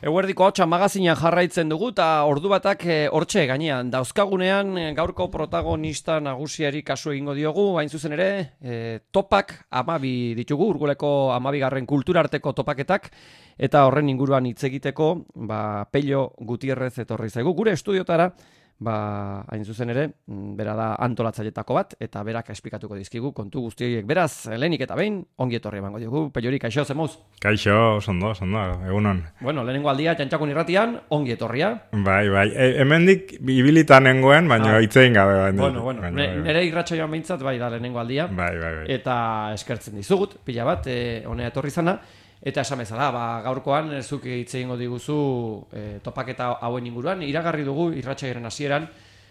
Eguerdiko hotxa magazinan jarraitzen dugu eta ordu batak hortxe gainean. Dauzkagunean gaurko protagonista nagusiari kasu egingo diogu, hain zuzen ere, topak 12 ditugu, Urguleko 12. kulturarteko topaketak, eta horren inguruan hitz egiteko, Pello Gutierrez etorri zaigu. Gure estudiotara, hain zuzen ere, bera da antolatzailetako bat, eta berak esplikatuko dizkigu kontu guztiek. Beraz, lehenik eta behin, ongi etorri emango diogu. Pellori, kaixo, zemuz? Kaixo, sondo, egunon. Bueno, lehenengo aldia, Txantxakun irratian, ongi etorria. Bai, hemendik ibilitan nengoen, baina hitzein gabe. Bueno, nire irratsaioan behintzat, bai da lehenengo aldia. Bai. Eta eskertzen dizugut, pila bat, honea etorri zana. Eta esan bezala, gaurkoan zuk hitz egingo diguzu topaketa hauen inguruan. Iragarri dugu irratsaioaren hasieran,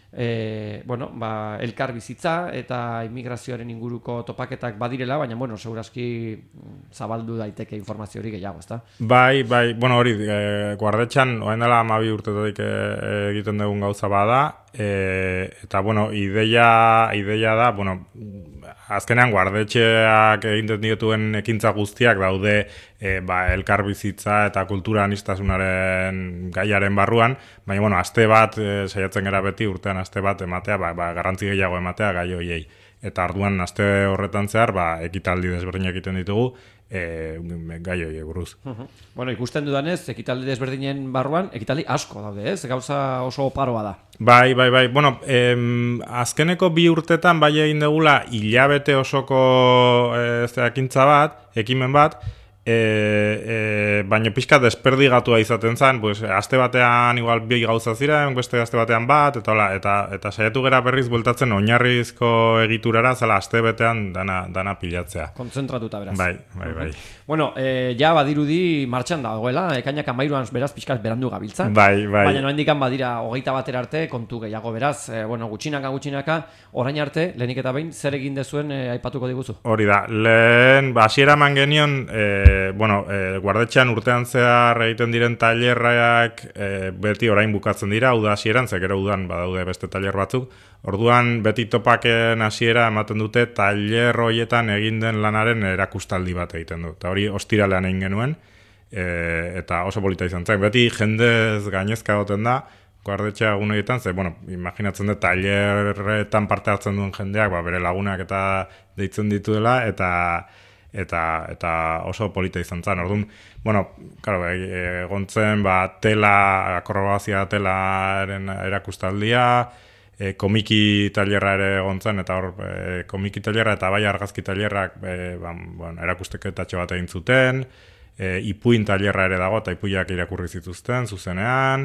elkar bizitza eta immigrazioaren inguruko topaketak badirela, baina, segurazki zabaldu daiteke informazio hori gehiago, ezta? Bai, hori, guardetxan, oain dela 12 urtetatik egiten dugun gauza bada, eta, ideia da, azkenean guardetxeak egiten dituen ekintza guztiak daude elkar bizitza eta kultura anistasunaren gaiaren barruan, baina, aste bat, saiatzen gara beti urtean aste bat ematea, garrantzi gehiago ematea gai hoiei. Eta arduan aste horretan zehar, ekitaldi desberdinak egiten ditugu, gai hoiei buruz. Ikusten dudanez, ekitaldi desberdinen barruan, ekitaldi asko daude, ez? Gauza oso oparoa da. Bai. Azkeneko 2 urtetan bai egin degula hilabete osoko ekintza bat, ekimen bat, baina pixka desperdigatua izaten zen, aste batean igual 2 gauza ziren, beste aste batean bat, eta saiatu gera berriz bueltatzen oinarrizko egiturara, zela aste betean dana pilatzea. Kontzentratuta beraz. Bai. Bueno, ja badirudi martxan dagoela, ekainak 13an beraz pixkat berandu gabiltza. Bai. Baina noendikan badira 21 arte kontu gehiago beraz, gutxinaka, orain arte, lehenik eta behin, zer egin dezuen aipatuko diguzu? Hori da, lehen, hasiera eman genion, guardetxean urtean zehar egiten diren tailerrak beti orain bukatzen dira, uda hasieran, zekero udan badaude beste tailer batzuk. Orduan beti topaken hasiera ematen dute tailer horietan egin den lanaren erakustaldi bat egiten du. Eta hori ostiralean egin genuen, eta oso polita izan zen. Beti jendez gainezka goten da, guardetxea egun egiten, imaginatzen dut tailerretan parte hartzen duen jendeak, bere lagunak eta deitzen dituela, eta oso polita izan zen. Orduan, egontzen akrobazia telaren erakustaldia, komiki tailerra ere egontzen, eta hor komiki tailerra eta bai argazki tailerrak erakusteketatxo bat egin zuten, ipuin tailerra ere dago, eta ipuiak irakurri zituzten, zuzenean,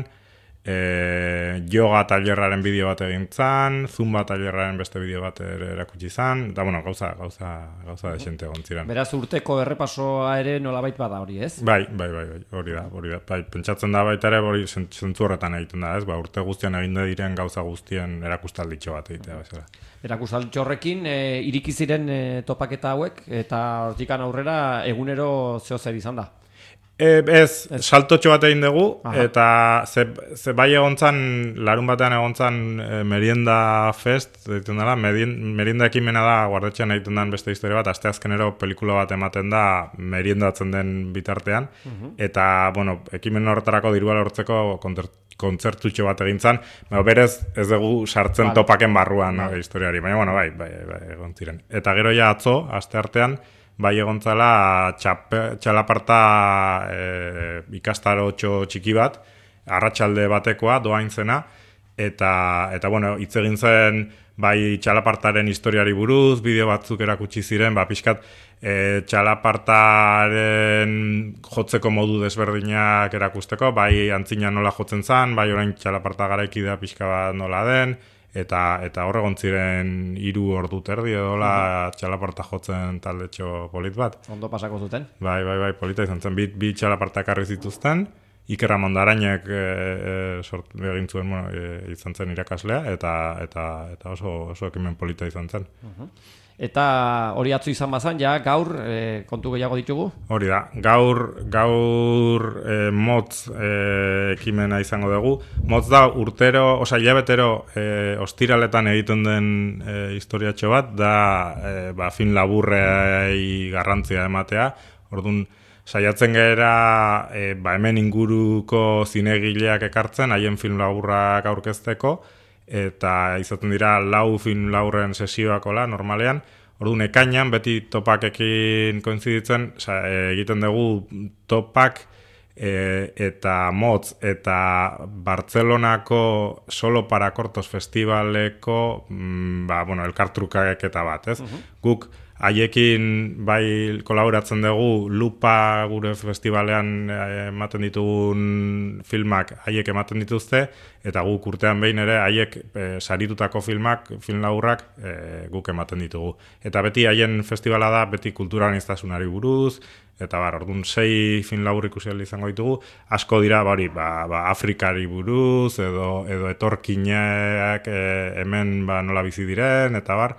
yoga tailerraren bideo bat egin zan, zumba tailerraren beste bideo bat erakutsi zan, eta gauza desente egon ziren. Beraz urteko errepasoa ere nolabait bada hori, ez? Bai, hori da. Bai, pentsatzen da baita ere hori zentzu horretan egiten da, ez? Urte guztian egin diren gauza guztien erakustalditxo bat egitea bezala. Erakustalditxo horrekin iriki ziren topaketa hauek, eta hortikan aurrera egunero zehozer izan da? Ez, saltotxo bat egin dugu, eta ze bai egontzan, larun batean egontzan merienda fest, egiten dela, merienda ekimena da, guardetxean egiten den beste historia bat, asteazkenero pelikula bat ematen da, meriendatzen den bitartean, eta, ekimen horretarako dirua lortzeko kontzertutxo bat egin zan, berez ez dugu sartzen topaken barruan historiari, baina, bai, egon ziren. Eta gero ja atzo, asteartean, bai egontzala txalaparta ikastarotxo txiki bat, arratsalde batekoa, doain zena, eta hitz egin zen bai txalapartaren historiari buruz, bideo batzuk erakutsi ziren, pixkat txalapartaren jotzeko modu desberdinak erakusteko, bai antzina nola jotzen zen, bai orain txalaparta garaikidea pixka bat nola den, eta hor egon ziren 3 ordu terdi edola txalaparta jotzen taldetxo polit bat. Ondo pasako zuten? Bai, polita izan zen, bi txalaparta ekarri zituzten, Iker Ramon Darainek egin zuen, izan zen irakaslea, eta oso ekimen polita izan zen. Eta hori atzo izan bazan, ja gaur kontu gehiago ditugu? Hori da, gaur motz ekimena izango dugu. Motz da hilabetero ostiraletan egiten den historiatxo bat, da film laburrei garrantzia ematea. Orduan, saiatzen gera hemen inguruko zinegileak ekartzen, haien film laburrak aurkezteko, eta izaten dira 4 film laburren sesioakola normalean. Orduan ekainan beti topakekin koinziditzen, egiten dugu topak eta motz eta Bartzelonako Solo para Cortos festivaleko elkartrukaketa bat, ez? Guk haiekin bai kolaboratzen dugu Lupa gure festivalean ematen ditugun filmak haiek ematen dituzte, eta guk urtean behin ere haiek saritutako film laburrak guk ematen ditugu. Eta beti haien festivala da, beti kulturaniztasunari buruz, eta orduan 6 film labur ikusi izango ditugu, asko dira Afrikari buruz, edo etorkinak hemen nola bizi diren,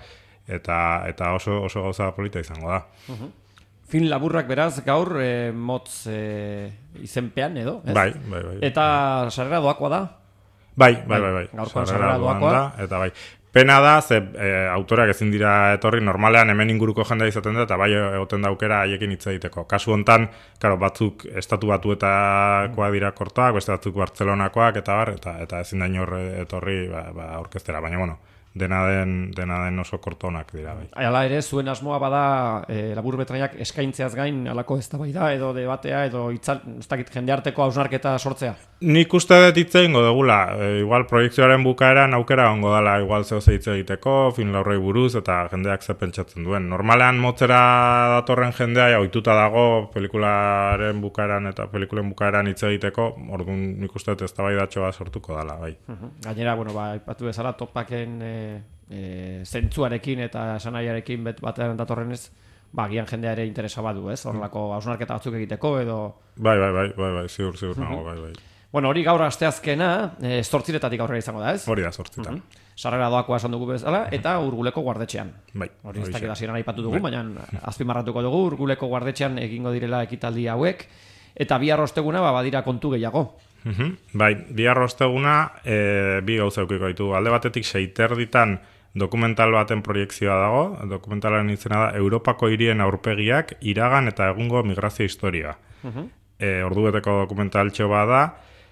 eta oso gauza polita izango da. Film laburrak beraz gaur motz izenpean edo, ez? Bai. Eta sarrera doakoa da? Bai. Gaurkoan sarrera doakoa da. Eta bai. Pena da, ze autorak ezin dira etorri, normalean hemen inguruko jendea izaten da, eta bai egoten da aukera haiekin hitz egiteko. Kasu hontan, batzuk estatu batuetakoak dira kortak, beste batzuk Bartzelonakoak, eta ezin da inor etorri orkestera, baina dena den oso kortonak dira. Bai. Hala ere, zuen asmoa bada laburmetraiak eskaintzeaz gain halako eztabaida edo debatea edo ez dakit jendearteko hausnarketa sortzea. Nik uste dut hitz egingo dugula, igual proiektzioaren bukaeran aukera ongo dela igual zehose hitz egiteko, film laurrei buruz eta jendeak ze pentsatzen duen. Normalean motzera datorren jendea ohituta dago pelikularen bukaeran eta pelikulen bukaeran hitz egiteko, orduan nik uste dut eztabaidatxo bat sortuko dela, bai. Gainera, aipatu bezala topaken zentzuarekin eta esanaiarekin batean datorrenez, gian jendea ere interesa badu, ez? Horrelako hausnarketa batzuk egiteko edo... Bai, ziur nago, bai. Bueno, hori gaur asteazkena, 8:00 aurrera izango da, ez? Hori da, 8:00. Sarrera doakoa esan dugu bezala, eta Urguleko guardetxean. Bai. Hori ez dakit hasieran aipatu dugu, baina azpimarratuko dugu, Urguleko guardetxean egingo direla ekitaldi hauek, eta bihar osteguna badira kontu gehiago. Bai, bihar osteguna, bi gauza eukiko ditu. Alde batetik 6:30 dokumental baten proiekzioa dago, dokumentalaren izena da Europako hirien aurpegiak, iragan eta egungo migrazio historia. Ordubeteko dokumentaltxo bada,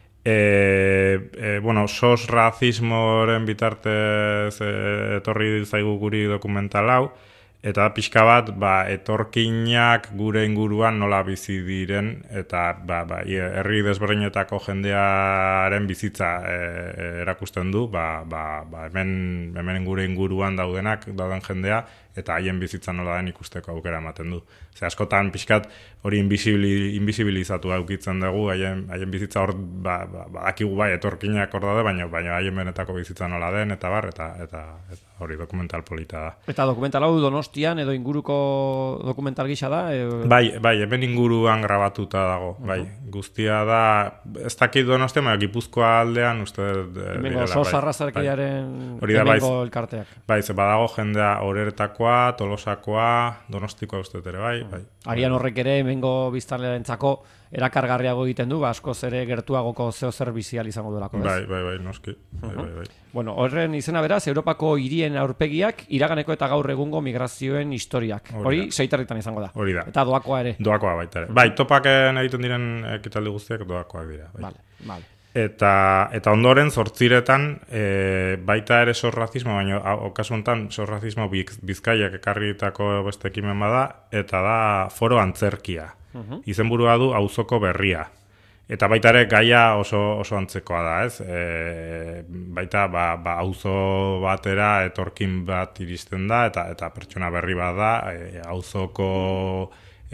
sos razismoren bitartez etorri zaigu guri dokumental hau, eta pixka bat, etorkinak gure inguruan nola bizi diren, eta herri desberdinetako jendearen bizitza erakusten du, hemen gure inguruan dauden jendea, eta haien bizitza nola den ikusteko aukera ematen du. Ze askotan pixkat hori invisibilizatu aukitzen dugu, haien bizitza hor, badakigu etorkinak hor daude, baina haien benetako bizitza nola den, eta hori dokumental polita da. Eta dokumental hau Donostian edo inguruko dokumental gisa da? Bai, hemen inguruan grabatuta dago, bai. Guztia da, ez dakit Donostian, baina Gipuzkoa aldean, uste... Hemengo Sosarrazarkiaren hemengo elkarteak. Bai, ze badago jendea Oreretakoa, Tolosakoa, Donostikoa uste ere, bai. Agian horrek ere hemengo biztanlerentzako erakargarriago egiten du, askoz ere gertuagoko zer bizial izango delako, ez? Bai, noski. Bai. Bueno, horren izena beraz, Europako hirien aurpegiak, iraganeko eta gaur egungo migrazioen historiak. Hori 6:30 izango da. Hori da. Eta doakoa ere. Doakoa baita ere. Bai, topaken egiten diren ekitaldi guztiak doakoak dira. Bai. Vale. Eta ondoren 8:00 baita ere sorrazismo, baina okasu honetan sorrazismo Bizkaiak ekarritako beste ekimen bada, eta da foro antzerkia. Izenburua du auzoko berria. Eta baita ere gaia oso antzekoa da, ez? Baita auzo batera etorkin bat iristen da, eta pertsona berri bat da, auzoko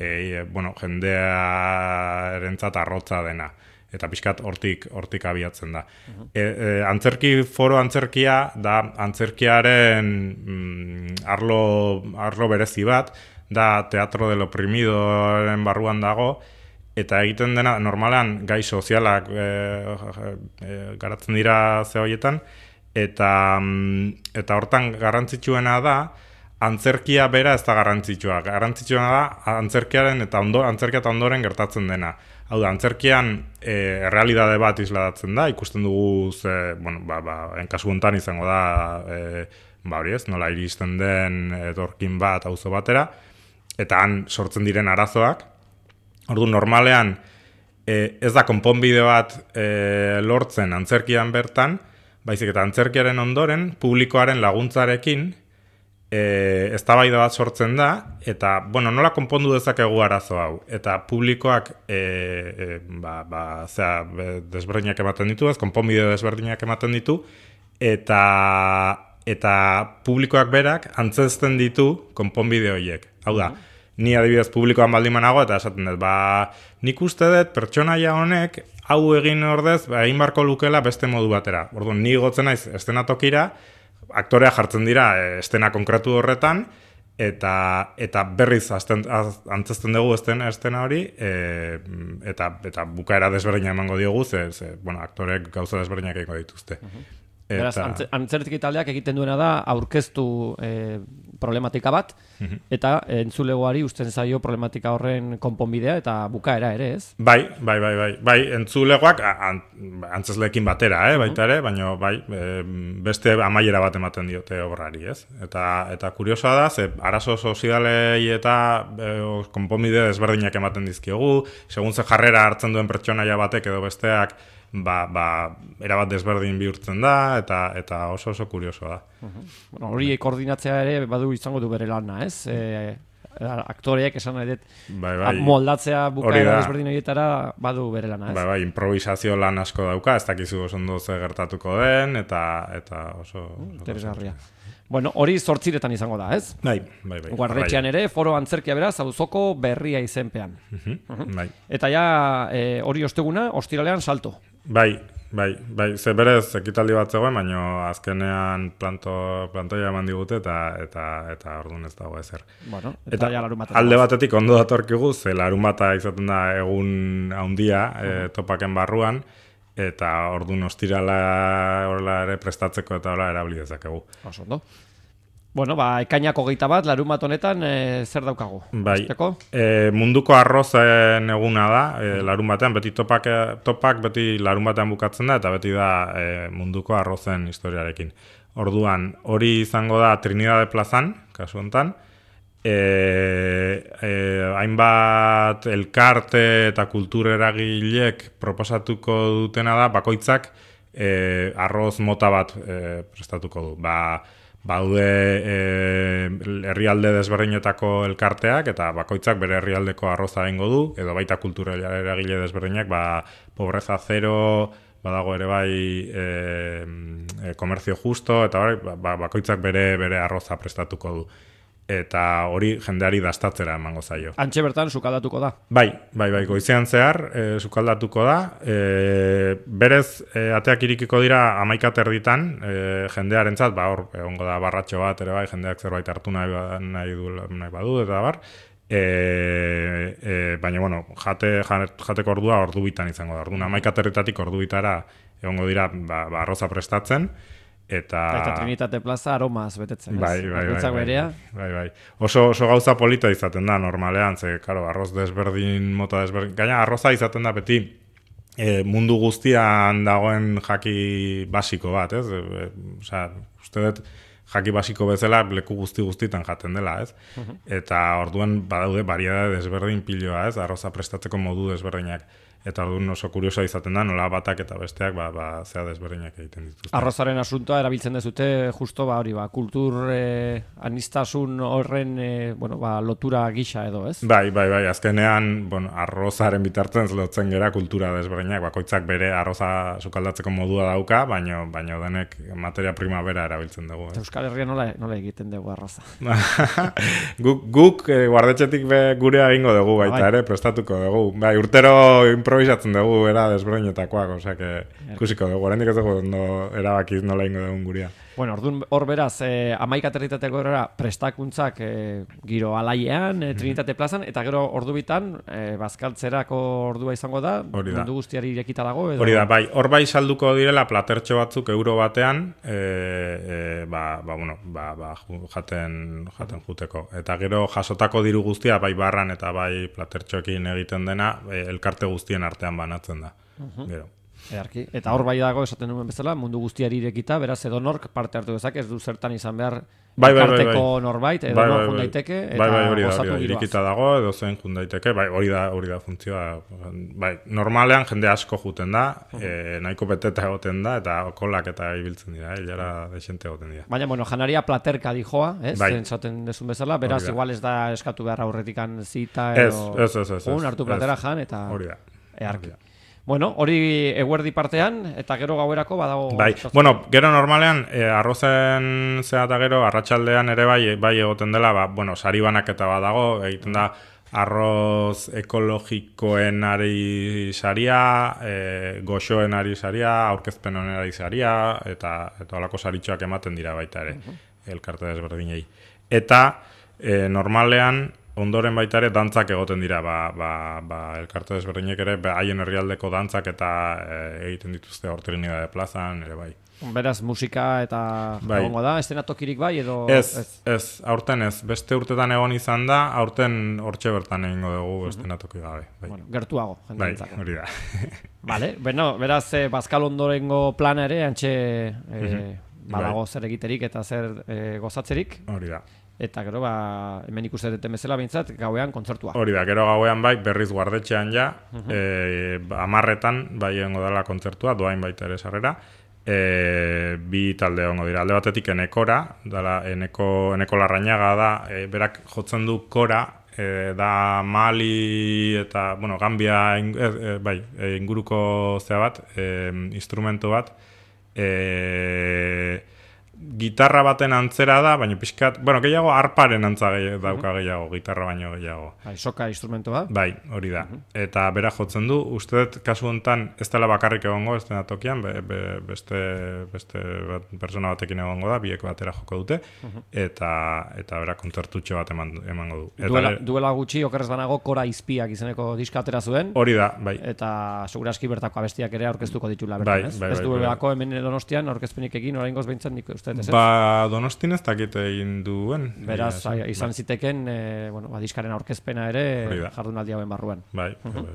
jendearentzat arrotza dena. Eta pixkat hortik abiatzen da. Foro antzerkia da antzerkiaren arlo berezi bat, da Teatro del Oprimidoren barruan dago, eta egiten dena, normalean gai sozialak garatzen dira ze horietan, eta hortan garrantzitsuena da, antzerkia bera ez da garrantzitsua. Garrantzitsuena da, antzerkia eta ondoren gertatzen dena. Hau da, antzerkian errealidade bat isladatzen da, ikusten dugu, enkasu hontan izango da, hori ez, nola iristen den etorkin bat auzo batera, eta han sortzen diren arazoak, Orduan normalean ez da konponbide bat lortzen antzerkian bertan, baizik eta antzerkiaren ondoren publikoaren laguntzarekin eztabaida bat sortzen da, eta, bueno, nola konpondu dezakegu arazo hau, eta publikoak desberdinak ematen ditu, konponbide desberdinak ematen ditu, eta publikoak berak antzezten ditu konponbide horiek. Hau da, ni adibidez publikoan baldin manago, eta esaten dut, nik uste dut pertsonaia honek hau egin ordez, egin barko lukela beste modu batera. Orduan, ni gotzen naiz estenatokira, aktorea jartzen dira estena konkretu horretan, eta berriz antzezten dugu estena hori, eta bukaera desberdina emango diogu, bueno, aktorek gauza desberdinak egingo dituzte. Beraz, antzerki taldeak egiten duena da aurkeztu problematika bat, eta entzulegoari usten zaio problematika horren konponbidea eta bukaera ere, ez? Bai, entzulegoak antzezleekin batera, baita ere, baina beste amaiera bat ematen diote obrari, ez? Eta kuriosoa da, arazo sozialei eta konponbide desberdinak ematen dizkiogu, segun ze jarrera hartzen duen pertsonaia batek edo besteak, erabat desberdin bihurtzen da, eta oso kuriosoa da. Bueno, hori koordinatzea ere badu izango du bere lana, ez? Aktoreek esan nahi dut moldatzea bukaera desberdin horietara badu bere lana, ez? Improvisazio lan asko dauka, ez dakizu oso ondo ze gertatuko den, eta oso interesgarria. Bueno, hori 8 izango da, ez? Bai. Guardetxean ere, foro antzerkia beraz, auzoko berria izenpean. Bai. Eta ja, hori osteguna, ostiralean salto. Bai, ze berez ekitaldi bat zegoen, baina azkenean plantoia eman digute eta orduan ez dago ezer. Bueno, eta ja larun bat. Alde batetik ondo datorkigu, ze larun bata izaten da egun handia topaken barruan, eta orduan ostirala horrela ere prestatzeko eta horrela erabili dezakegu. Oso ondo. Bueno, ekainak 21, larun bat honetan, zer daukagu? Bai, munduko arrozen eguna da, larun batean, beti topak beti larun batean bukatzen da, eta beti da munduko arrozen historiarekin. Orduan, hori izango da Trinidad plazan, kasu honetan, hainbat elkarte eta kultur eragilek proposatuko dutena da, bakoitzak arroz mota bat prestatuko du. Baude herrialde desberdinetako elkarteak eta bakoitzak bere herrialdeko arroza egingo du, edo baita kultura eragile desberdinak, pobreza zero, badago ere komerzio justo, eta bakoitzak bere arroza prestatuko du. Eta hori jendeari dastatzera emango zaio. Antxe bertan sukaldatuko da? Bai, goizean zehar sukaldatuko da. Berez, ateak irikiko dira 11:00 jendearentzat, hor egongo da barratxo bat ere jendeak zerbait hartu nahi badu, eta bar. Baina, bueno, jateko ordua ordu bitan izango da. Orduan 11:00 ordu bitara egongo dira arroza prestatzen. Eta Trinitate plaza aromaz betetzen, ez? Bai. Oso gauza polita izaten da normalean, ze, karo, arroz desberdin, mota desberdin. Gaina, arroza izaten da beti mundu guztian dagoen jaki basiko bat, ez? Uste dut, jaki basiko bezala leku guztitan jaten dela, ez? Eta orduan badaude variedade desberdin piloa, ez? Arroza prestatzeko modu desberdinak. Eta orduan oso kuriosoa izaten da, nola batak eta besteak zea desberdinak egiten dituzte. Arrozaren asuntoa erabiltzen dezute justo hori, kultur anistasun horren lotura gisa edo, ez? Bai, azkenean arrozaren bitartzen lotzen gera kultura desberdinak, bakoitzak bere arroza sukaldatzeko modua dauka, baina denek materia prima bera erabiltzen dugu. Euskal Herria nola egiten dugu arroza? Guk guardetxetik gurea egingo dugu baita ere, prestatuko dugu. Bai, urtero improvisatzen dugu desberdinetakoak, osea, ikusiko dugu, oraindik ez dugu erabakiz nola ingo dugun guria. Bueno, orduan hor beraz, 11:00 prestakuntzak giro alaiean, Trinitate plazan, eta gero ordu bitan, bazkaltzerako ordua izango da, mundu guztiari irekita dago, edo? Hori da, bai, hor bai salduko direla platertxo batzuk euro batean, jaten juteko. Eta gero jasotako diru guztia, bai barran eta bai platertxoekin egiten dena, elkarte guztien artean banatzen da. Gero. Edarki. Eta hor bai dago esaten nuen bezala, mundu guztiari irekita, beraz edonork parte hartu dezake, ez du zertan izan behar elkarteko norbait, edonor jun daiteke, eta gozatu giroaz. Irekita dago, edo zen jun daiteke, hori da funtzioa. Normalean jende asko juten da, nahiko beteta egoten da, eta kolak eta ibiltzen dira, hilara desente egoten dira. Baina, janaria platerka dijoa, zen zaten desun bezala, beraz, igual ez da eskatu behar aurretikan zita, edo hartu platera jan, eta earki. Bueno, hori eguerdi partean, eta gero gauerako badago... Gero normalean, arrozen zea eta gero, arratsaldean ere bai egoten dela, sari banaketa badago, egiten da arroz ekologikoen ari saria, goxoen ari saria, aurkezpenen ari saria, eta holako saritxoak ematen dira baita ere, elkarte desberdinei. Eta normalean, ondoren baita ere dantzak egoten dira, elkarte desberdinek ere, haien herrialdeko dantzak eta egiten dituzte Trinidade plazan, ere bai. Beraz, musika eta egongo da, eszenatokirik bai, edo... Ez, aurten ez, beste urtetan egon izan da, aurten hortxe bertan egingo dugu eszenatoki gabe. Gertuago, jendentzako. Bai, hori da. Beraz, Bazkal ondorengo plana ere, antxe badago zer egiterik eta zer gozatzerik. Hori da. Eta gero, hemen ikusten duten bezala bintzat, gauean kontzertua. Hori da, gero gauean berriz guardetxean ja, 10:00 bai egongo dela kontzertua, doain baita ere sarrera, bi talde egongo dira. Alde batetik Enekora, Eneko Larrañaga da, berak jotzen du kora, da Mali eta, Gambia, inguruko zea bat, instrumento bat, gitarra baten antzera da, baina pixkat, gehiago arparen antza dauka gehiago, gitarra baino gehiago. Soka instrumentoa? Bai, hori da. Eta bera jotzen du, uste dut, kasu honetan, ez dela bakarrik egongo, ez dena tokian, beste persona batekin egongo da, bieko batera joko dute, eta bera kontzertutxo bat emango du. Duela gutxi, okerrez banago, Kora Izpiak izeneko diska atera zuen. Hori da, bai. Eta seguraski bertako abestiak ere aurkeztuko ditula bertan, ez? Ez duelako hemen Donostian aurkezpenik egin, oraingoz behintzen nik uste. Donostin ez dakit egin duen. Beraz, izan ziteken, diskaren aurkezpena ere jardunaldi hauen barruan. Bai.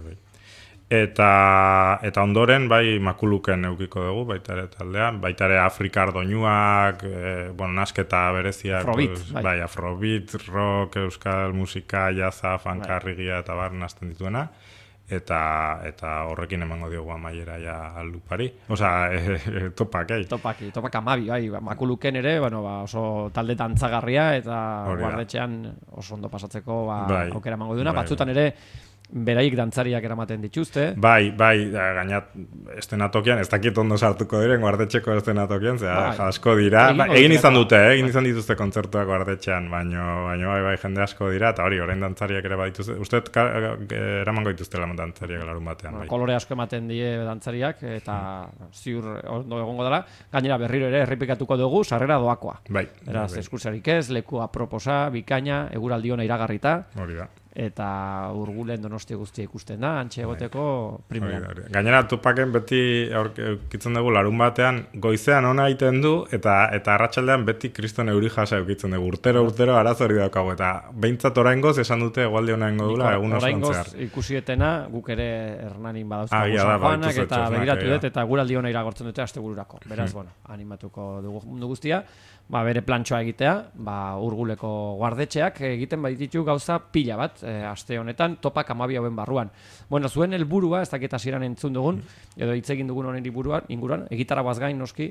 Eta ondoren, makuluken eukiko dugu, baita ere taldean, baita ere Afrikar doinuak, nasketa bereziak, Afrobeat, rock, euskal musika, jazza, fankarrigia eta bar nazten dituena. Eta horrekin emango diogu amaiera ja lupari. Topak, Topak 12, makuluken ere, oso talde dantzagarria eta guardetxean oso ondo pasatzeko aukera emango duena. Batzutan ere, beraik dantzariak eramaten dituzte. Bai, gainat estenatokian, ez dakit ondo sartuko diren guardetxeko estenatokian, asko dira. Egin izan dituzte kontzertuak guardetxean, baina bai jende asko dira, eta orain dantzariak ere badituzte. Uste eramango dituztela dantzariak larun batean. Kolore asko ematen die dantzariak, eta ziur ondo egongo dela. Gainera berriro ere errepikatuko dugu, sarrera doakoa. Beraz, eskursarik ez, leku aproposa, bikaina, eguraldi ona iragarrita. Hori da. Eta Urgulen Donostia guztia ikusten da, antxe egoteko primeran. Gainera, Topaken beti aurkitzen dugu larun batean, goizean ona egiten du, eta arratsaldean beti kriston euri jasa eukitzen dugu. Urtero arazori daukagu, eta behintzat oraingoz esan dute egualdi ona ingo dula, egun osoan zehar. Oraingoz ikusietena, guk ere Hernanin badauzkagu San eta begiratu dut, eta guraldi ona iragortzen dute astebururako. Beraz, animatuko dugu mundu guztia, bere plantxoa egitea, Urguleko guardetxeak egiten badititu gauza pila bat, aste honetan, Topak 12 hauen barruan. Zuen helburua, ez dakit hasieran entzun dugun, edo hitz egin dugun honen inguruan, egitarra gain noski,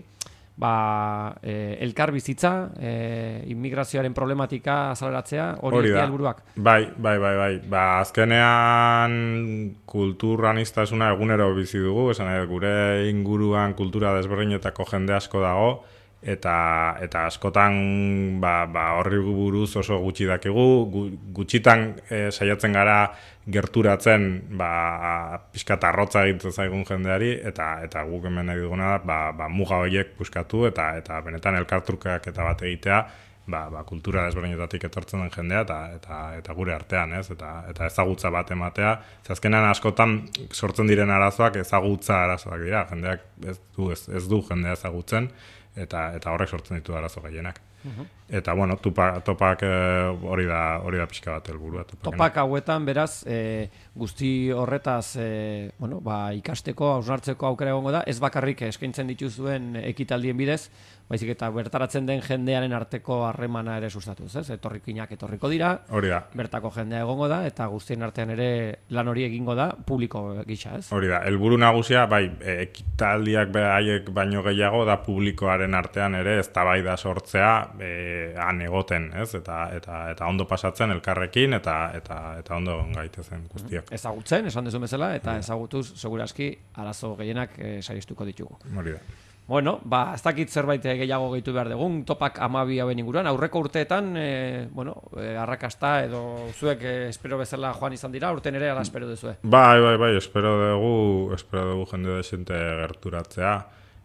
elkar bizitza, immigrazioaren problematika azaleratzea, hori dira helburuak. Bai. Azkenean kulturaniztasuna egunero bizi dugu, gure inguruan kultura desberdinetako jende asko dago, eta askotan horri buruz oso gutxi dakigu, gutxitan saiatzen gara gerturatzen pixkat arrotza egiten zaigun jendeari, eta guk hemen nahi duguna da muga horiek buskatu eta benetan elkartrukak eta bat egitea kultura desberdinetatik etortzen den jendea eta gure artean, ez? Eta ezagutza bat ematea. Azkenean askotan sortzen diren arazoak ezagutza arazoak dira, jendeak ez du jendea ezagutzen, eta horrek sortzen ditu arazo gehienak. Eta, bueno, topak hori da pixka bat helburua. Topak hauetan, beraz, guzti horretaz ikasteko, hausnartzeko aukera egongo da, ez bakarrik eskaintzen dituzuen ekitaldien bidez, baizik eta bertaratzen den jendearen arteko harremana ere sustatuz, ez? Etorrikinak etorriko dira, hori da. Bertako jendea egongo da, eta guztien artean ere lan hori egingo da publiko gisa, ez? Hori da, helburu nagusia, bai, ekitaldiak haiek baino gehiago da publikoaren artean ere eztabaida sortzea han egoten, ez? Eta ondo pasatzen elkarrekin eta ondo gaitezen guztiak. Ezagutzen, esan dezu bezala, eta ezagutuz seguraski arazo gehienak saihestuko ditugu. Hori da. Bueno, ez dakit zerbait gehiago gehitu behar dugun, topak 12 hauen inguruan, aurreko urteetan, arrakasta edo zuek espero bezala joan izan dira, urten ere ala espero duzue. Bai, espero dugu jende desente gerturatzea.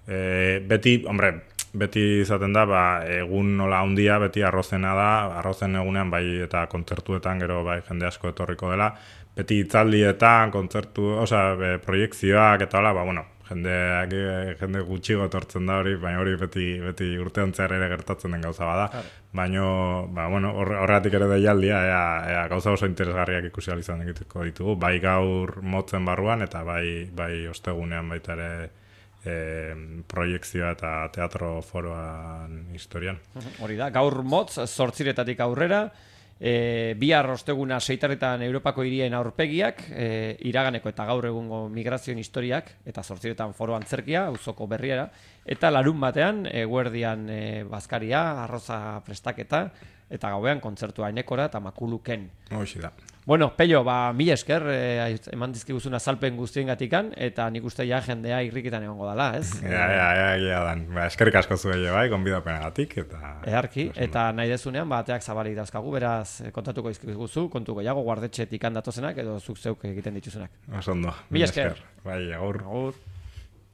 Beti izaten da, egun nola handia, beti arrozena da, arrozen egunean bai eta kontzertuetan gero bai jende asko etorriko dela, beti hitzaldietan, proiekzioak eta hola, jende gutxigo etortzen da hori, baina hori beti urtean zehar ere gertatzen den gauza bada. Baina, horregatik ere deialdia, ea gauza oso interesgarriak ikusi ahal izan egiteko ditugu, bai gaur motzen barruan eta bai ostegunean baita ere proiekzioa eta teatro foroan historian. Hori da, gaur motz, 8:00 aurrera, bihar osteguna 6:00 Europako hirien aurpegiak, iraganeko eta gaur egungo migrazioen historiak, eta 8:00 foro antzerkia, auzoko berriera, eta larun batean, eguerdian bazkaria, arroza prestaketa, eta gauean kontzertua Ainekora eta Makuluken. Hoxe da. Bueno, Pello, mila esker, eman dizkiguzun azalpen guztiengatikan, eta nik uste ja jendea irrikitan egongo dela, ez? Ja dan. Eskerrik asko zuei bai, gonbidapenagatik eta eharki, eta nahi dezunean ateak zabalik dauzkagu, beraz kontatuko izkiguzu, kontu gehiago guardetxetik handatozenak edo zuk zeuk egiten dituzunak. Oso ondo. Mila esker. Bai, agur. Agur.